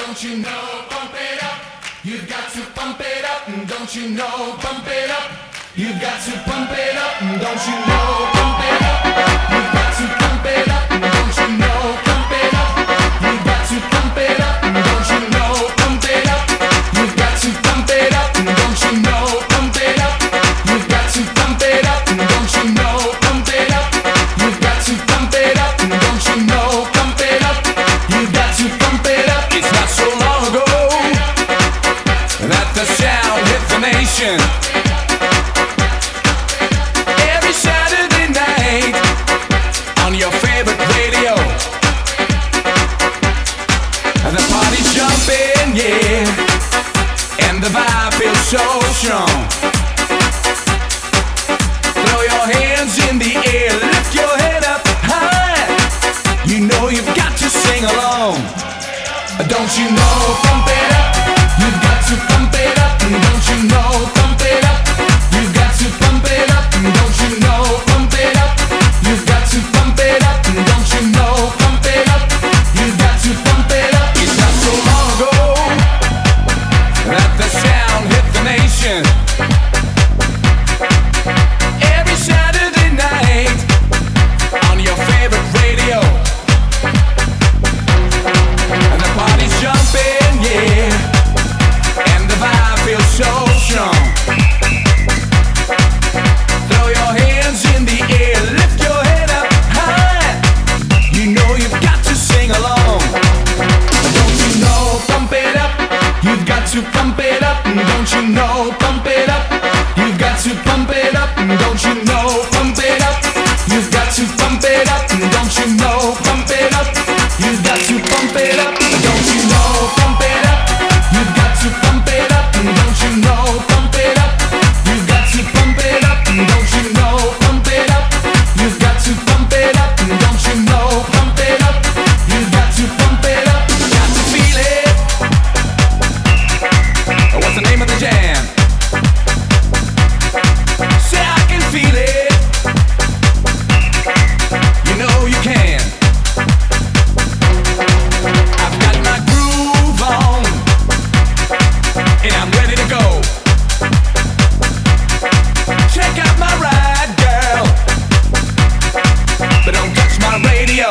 Don't you know, pump it up. You've got to pump it up. Don't you know, pump it up. You've got to pump it up. Don't you know, pump it up. You've got to pump it up. Don't you know, pump it up. You've got to pump it up. Don't you know, pump it up. You've got to pump it up. Don't you know, pump it up. You've got to pump it up. Don't you know, pump it up. You've got to pump it up. Don't you know, pump it up. You've got to pump it up. It's not so long ago that the sound hit the nation. Every Saturday night on your favorite radio, the party's jumping, yeah, and the vibe feels so strong. Throw your hands in the air, lift your head up high. You know you've got to sing along. Don't you know, pump it up. You've got to pump it up. Don't you know, pump it up. You've got to pump it up. Don't you know, pump it up. You've got to pump it up. Don't you know, pump it up. You've got to pump it up. It's not so long ago that the sound hit the nation. Every Saturday night on your favorite radio, and the party's jumping, yeah, and the vibe feels so strong. Throw your hands in the air, lift your head up high. You know you've got to sing along. Don't you know, pump it up. You've got to pump it up. Don't you know, pump it up. You've got to pump it up. Don't you know, pump it up. You've got to pump it up. Don't you know, pump it up. You've got to pump it up. Don't you know, pump it up. You've got to pump it up. Don't you know, pump it up. You've got to pump it up. Don't you know, pump it up. You've got to pump it up. Don't you know, pump it up. You've got to pump it up. Got to feel it. What's the name of the jam? Say I can feel it. You know you can. I've got my groove on, and I'm ready to go. Check out my ride, girl, but don't touch my radio.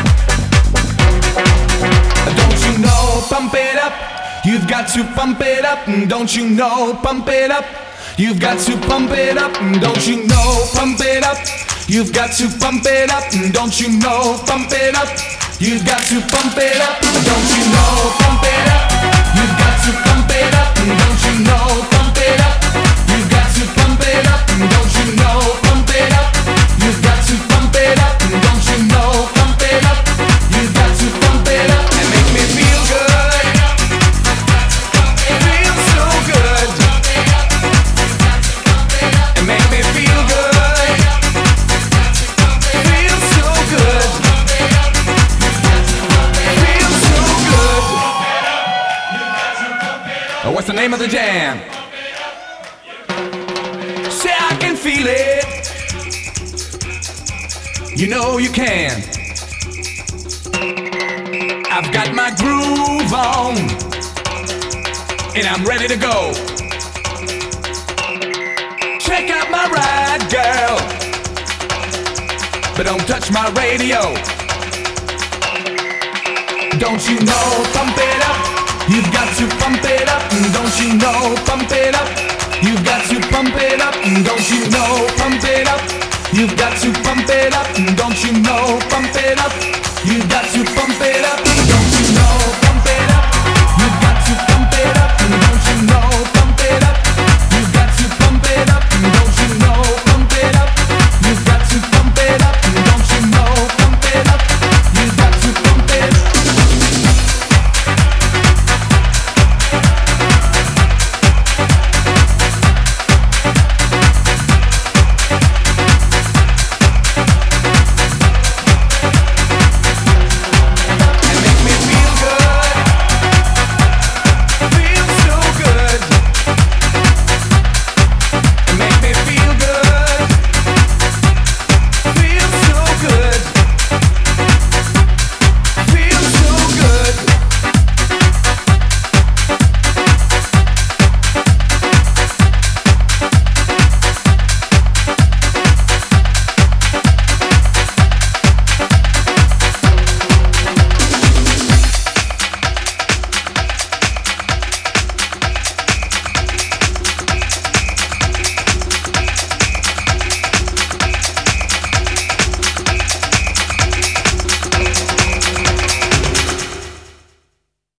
Don't you know, pump it up. You've got to pump it up. Don't you know, pump it up. You've got to pump it up. Don't you know, pump it up. You've got to pump it up. Don't you know, pump it up. You've got to pump it up. Don't you know, pump it up. You've got to pump it up. Don't you know, pump it up. You've got to pump it up. Don't you know, pump it up. You've got to pump it up. Don't you know, pump it up. You've got to pump it up. And make me feel good. Feel so good. And make me feel good. Feel so good. Feel so good. What's the name of the jam? Say I can feel it. You know you can. I've got my groove on, and I'm ready to go. Check out my ride, girl, but don't touch my radio. Don't you know, pump it up. You've got to pump it up. Don't you know, pump it up. You've got to pump it up. Don't you know, pump it up. You've got to pump it up. Don't you know, pump it up. You've got to pump it up.